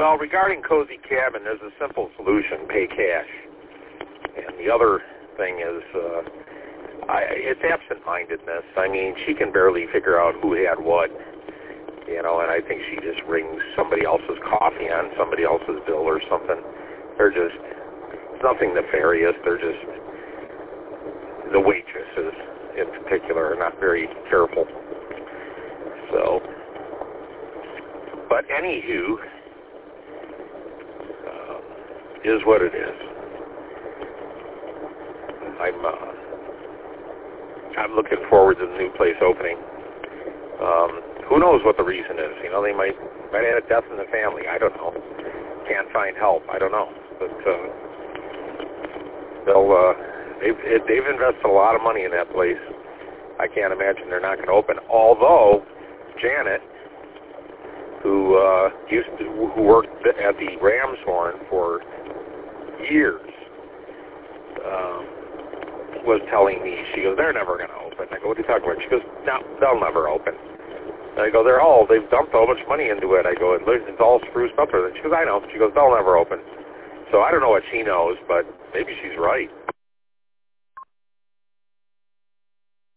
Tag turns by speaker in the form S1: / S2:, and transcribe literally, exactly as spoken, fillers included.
S1: Well, regarding Cozy Cabin, there's a simple solution: pay cash. And the other thing is, uh, I, it's absent-mindedness. I mean, she can barely figure out who had what, you know, and I think she just rings somebody else's coffee on somebody else's bill or something. They're just, it's nothing nefarious. They're just, the waitresses in particular are not very careful. So, but anywho, uh, is what it is. I'm, uh, I'm looking forward to the new place opening. Um, who knows what the reason is? You know, they might might have a death in the family. I don't know. Can't find help. I don't know. But uh, they'll uh, they've it, they've invested a lot of money in that place. I can't imagine they're not going to open. Although Janet, who uh, used to, who worked at the Ramshorn for years, um, was telling me, she goes, they're never going to open. I go, what are you talking about? She goes, no, they'll never open. And I go, they're all, they've dumped so much money into it. I go, it's all spruced up. She goes, I know. She goes, they'll never open. So I don't know what she knows, but maybe she's right.